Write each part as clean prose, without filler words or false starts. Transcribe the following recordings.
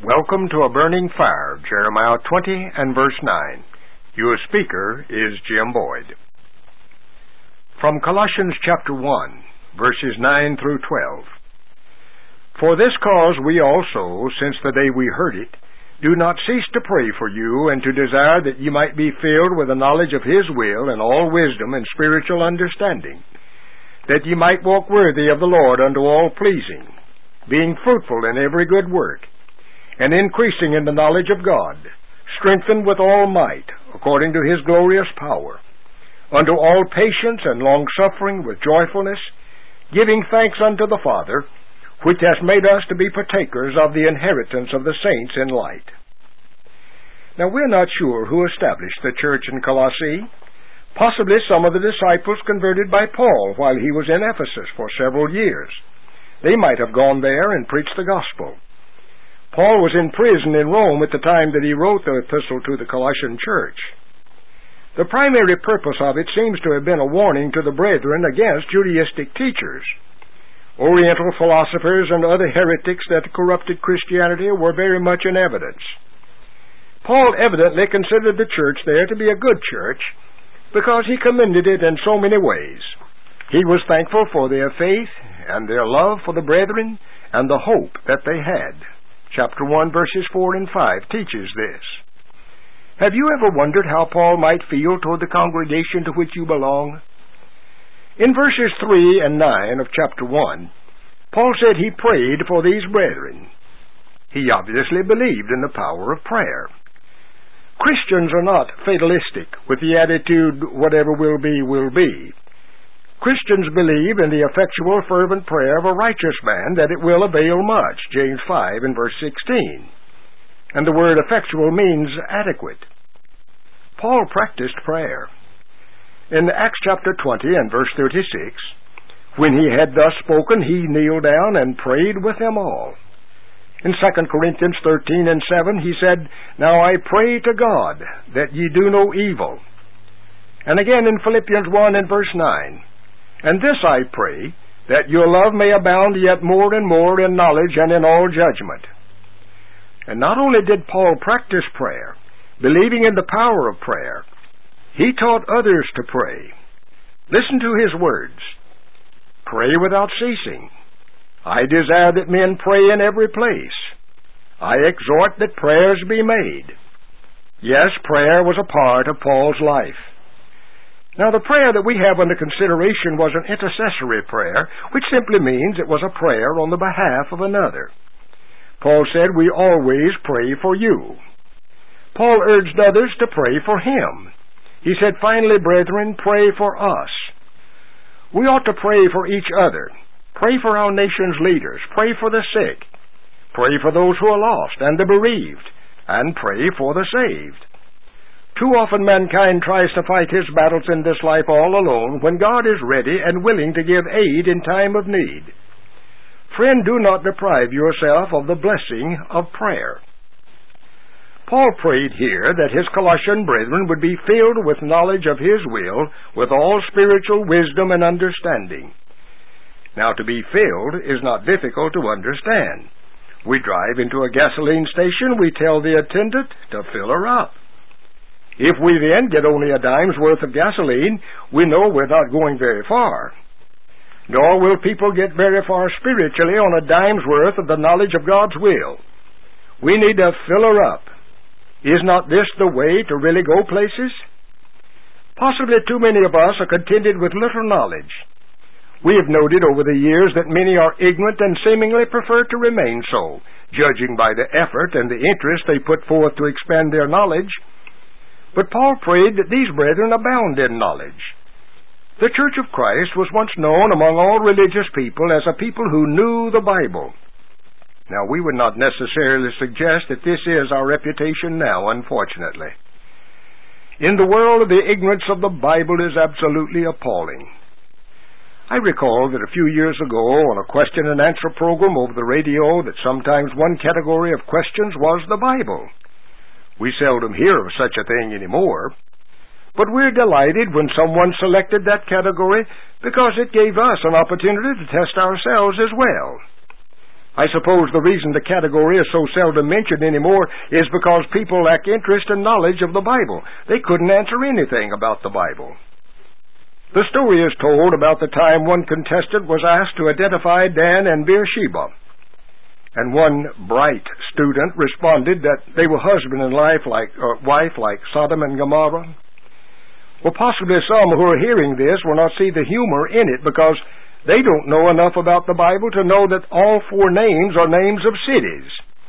Welcome to A Burning Fire, Jeremiah 20 and verse 9. Your speaker is Jim Boyd. From Colossians chapter 1, verses 9 through 12. For this cause we also, since the day we heard it, do not cease to pray for you and to desire that ye might be filled with the knowledge of His will and all wisdom and spiritual understanding, that ye might walk worthy of the Lord unto all pleasing, being fruitful in every good work, and increasing in the knowledge of God, strengthened with all might, according to His glorious power, unto all patience and longsuffering with joyfulness, giving thanks unto the Father, which hath made us to be partakers of the inheritance of the saints in light. Now we're not sure who established the church in Colossae. Possibly some of the disciples converted by Paul while he was in Ephesus for several years. They might have gone there and preached the gospel. Paul was in prison in Rome at the time that he wrote the epistle to the Colossian church. The primary purpose of it seems to have been a warning to the brethren against Judaistic teachers. Oriental philosophers and other heretics that corrupted Christianity were very much in evidence. Paul evidently considered the church there to be a good church because he commended it in so many ways. He was thankful for their faith and their love for the brethren and the hope that they had. Chapter 1, verses 4 and 5 teaches this. Have you ever wondered how Paul might feel toward the congregation to which you belong? In verses 3 and 9 of chapter 1, Paul said he prayed for these brethren. He obviously believed in the power of prayer. Christians are not fatalistic with the attitude, whatever will be, will be. Christians believe in the effectual, fervent prayer of a righteous man that it will avail much, James 5 and verse 16. And the word effectual means adequate. Paul practiced prayer. In Acts chapter 20 and verse 36, when he had thus spoken, he kneeled down and prayed with them all. In 2 Corinthians 13 and 7, he said, Now I pray to God that ye do no evil. And again in Philippians 1 and verse 9, And this I pray, that your love may abound yet more and more in knowledge and in all judgment. And not only did Paul practice prayer, believing in the power of prayer, he taught others to pray. Listen to his words. Pray without ceasing. I desire that men pray in every place. I exhort that prayers be made. Yes, prayer was a part of Paul's life. Now, the prayer that we have under consideration was an intercessory prayer, which simply means it was a prayer on the behalf of another. Paul said, we always pray for you. Paul urged others to pray for him. He said, finally, brethren, pray for us. We ought to pray for each other. Pray for our nation's leaders. Pray for the sick. Pray for those who are lost and the bereaved. And pray for the saved. Too often mankind tries to fight his battles in this life all alone when God is ready and willing to give aid in time of need. Friend, do not deprive yourself of the blessing of prayer. Paul prayed here that his Colossian brethren would be filled with knowledge of His will, with all spiritual wisdom and understanding. Now, to be filled is not difficult to understand. We drive into a gasoline station, we tell the attendant to fill her up. If we then get only a dime's worth of gasoline, we know we're not going very far. Nor will people get very far spiritually on a dime's worth of the knowledge of God's will. We need to fill her up. Is not this the way to really go places? Possibly too many of us are contented with little knowledge. We have noted over the years that many are ignorant and seemingly prefer to remain so, judging by the effort and the interest they put forth to expand their knowledge. But Paul prayed that these brethren abound in knowledge. The Church of Christ was once known among all religious people as a people who knew the Bible. Now, we would not necessarily suggest that this is our reputation now, unfortunately. In the world, the ignorance of the Bible is absolutely appalling. I recall that a few years ago, on a question and answer program over the radio, that sometimes one category of questions was the Bible. We seldom hear of such a thing anymore. But we're delighted when someone selected that category because it gave us an opportunity to test ourselves as well. I suppose the reason the category is so seldom mentioned anymore is because people lack interest and knowledge of the Bible. They couldn't answer anything about the Bible. The story is told about the time one contestant was asked to identify Dan and Beersheba, and one bright student responded that they were husband and wife like Sodom and Gomorrah. Well, possibly some who are hearing this will not see the humor in it because they don't know enough about the Bible to know that all four names are names of cities.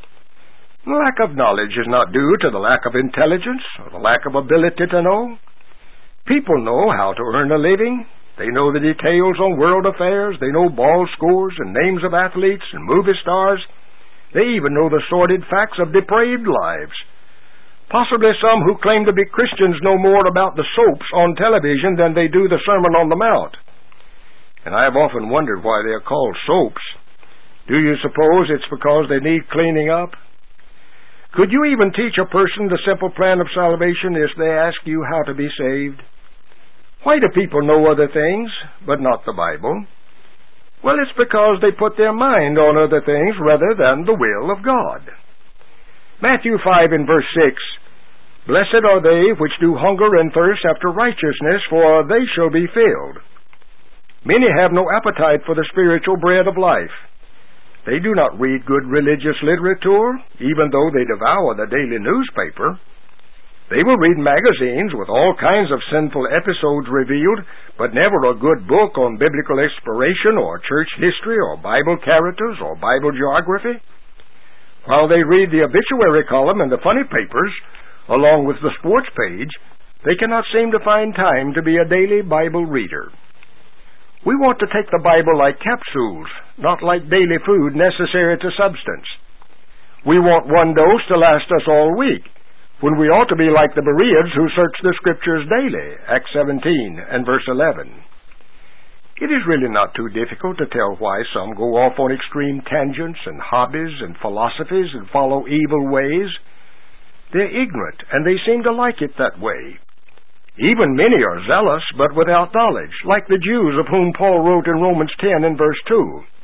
The lack of knowledge is not due to the lack of intelligence or the lack of ability to know. People know how to earn a living. They know the details on world affairs. They know ball scores and names of athletes and movie stars. They even know the sordid facts of depraved lives. Possibly some who claim to be Christians know more about the soaps on television than they do the Sermon on the Mount. And I have often wondered why they are called soaps. Do you suppose it's because they need cleaning up? Could you even teach a person the simple plan of salvation if they ask you how to be saved? Why do people know other things, but not the Bible? Well, it's because they put their mind on other things rather than the will of God. Matthew 5 and verse 6, Blessed are they which do hunger and thirst after righteousness, for they shall be filled. Many have no appetite for the spiritual bread of life. They do not read good religious literature, even though they devour the daily newspaper. They will read magazines with all kinds of sinful episodes revealed, but never a good book on biblical inspiration or church history or Bible characters or Bible geography. While they read the obituary column and the funny papers, along with the sports page, they cannot seem to find time to be a daily Bible reader. We want to take the Bible like capsules, not like daily food necessary to substance. We want one dose to last us all week, when we ought to be like the Bereans who search the Scriptures daily, Acts 17 and verse 11. It is really not too difficult to tell why some go off on extreme tangents and hobbies and philosophies and follow evil ways. They're ignorant, and they seem to like it that way. Even many are zealous, but without knowledge, like the Jews of whom Paul wrote in Romans 10 and verse 2.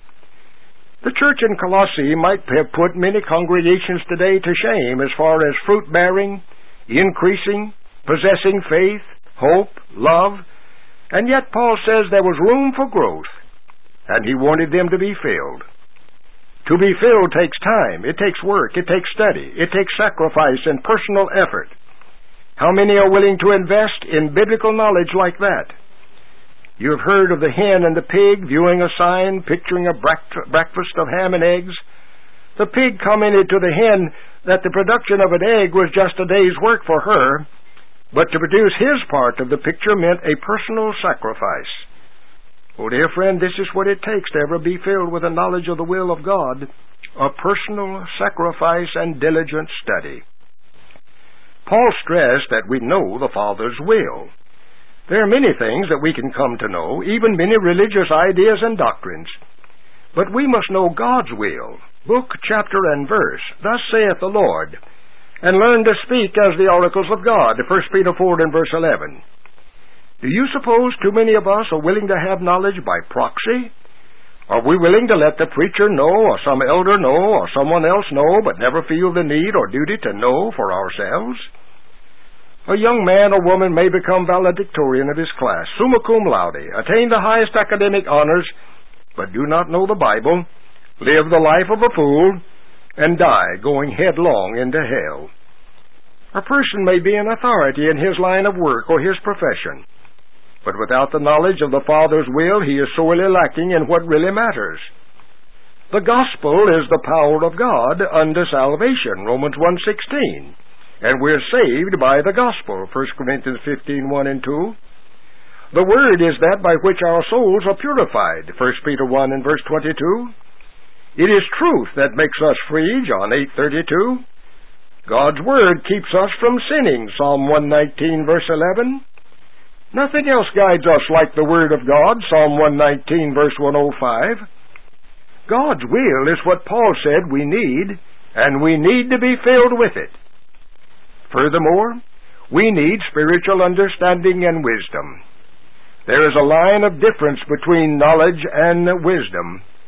The church in Colossae might have put many congregations today to shame as far as fruit-bearing, increasing, possessing faith, hope, love, and yet Paul says there was room for growth, and he wanted them to be filled. To be filled takes time, it takes work, it takes study, it takes sacrifice and personal effort. How many are willing to invest in biblical knowledge like that? You have heard of the hen and the pig viewing a sign picturing a breakfast of ham and eggs. The pig commented to the hen that the production of an egg was just a day's work for her, but to produce his part of the picture meant a personal sacrifice. Oh, dear friend, this is what it takes to ever be filled with a knowledge of the will of God, a personal sacrifice and diligent study. Paul stressed that we know the Father's will. There are many things that we can come to know, even many religious ideas and doctrines. But we must know God's will, book, chapter, and verse, thus saith the Lord, and learn to speak as the oracles of God, 1 Peter 4 and verse 11. Do you suppose too many of us are willing to have knowledge by proxy? Are we willing to let the preacher know, or some elder know, or someone else know, but never feel the need or duty to know for ourselves? A young man or woman may become valedictorian of his class, summa cum laude, attain the highest academic honors, but do not know the Bible, live the life of a fool, and die going headlong into hell. A person may be an authority in his line of work or his profession, but without the knowledge of the Father's will, he is sorely lacking in what really matters. The gospel is the power of God unto salvation, Romans 1:16. And we're saved by the gospel, 1 Corinthians 15:1 and 2. The word is that by which our souls are purified, 1 Peter 1 and verse 22. It is truth that makes us free, John 8:32. God's word keeps us from sinning, Psalm 119 verse 11. Nothing else guides us like the Word of God, Psalm 119, verse 105. God's will is what Paul said we need, and we need to be filled with it. Furthermore, we need spiritual understanding and wisdom. There is a line of difference between knowledge and wisdom.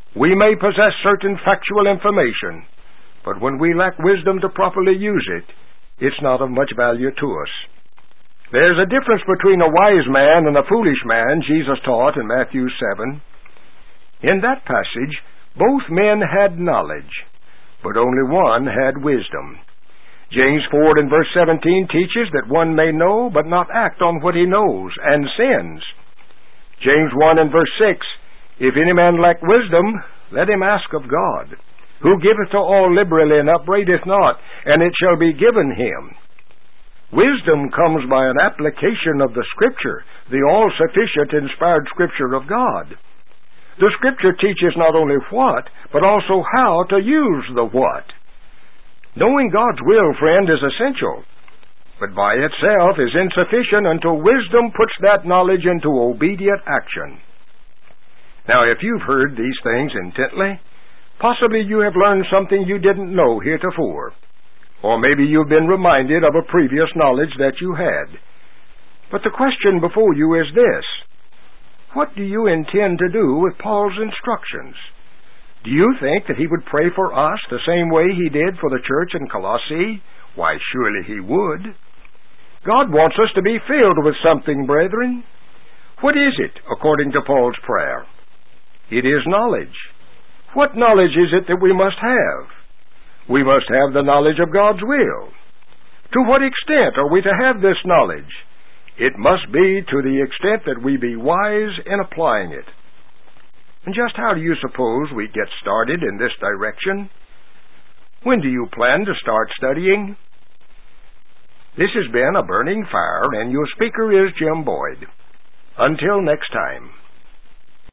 We may possess certain factual information, but when we lack wisdom to properly use it, it's not of much value to us. There's a difference between a wise man and a foolish man, Jesus taught in Matthew 7. In that passage, both men had knowledge, but only one had wisdom. James 4 and verse 17 teaches that one may know but not act on what he knows, and sins. James 1 and verse 6, If any man lack wisdom, let him ask of God, who giveth to all liberally and upbraideth not, and it shall be given him. Wisdom comes by an application of the Scripture, the all-sufficient inspired Scripture of God. The Scripture teaches not only what, but also how to use the what. Knowing God's will, friend, is essential, but by itself is insufficient until wisdom puts that knowledge into obedient action. Now, if you've heard these things intently, possibly you have learned something you didn't know heretofore. Or maybe you've been reminded of a previous knowledge that you had. But the question before you is this: what do you intend to do with Paul's instructions? Do you think that he would pray for us the same way he did for the church in Colossae? Why, surely he would. God wants us to be filled with something, brethren. What is it, according to Paul's prayer? It is knowledge. What knowledge is it that we must have? We must have the knowledge of God's will. To what extent are we to have this knowledge? It must be to the extent that we be wise in applying it. And just how do you suppose we get started in this direction? When do you plan to start studying? This has been A Burning Fire, and your speaker is Jim Boyd. Until next time.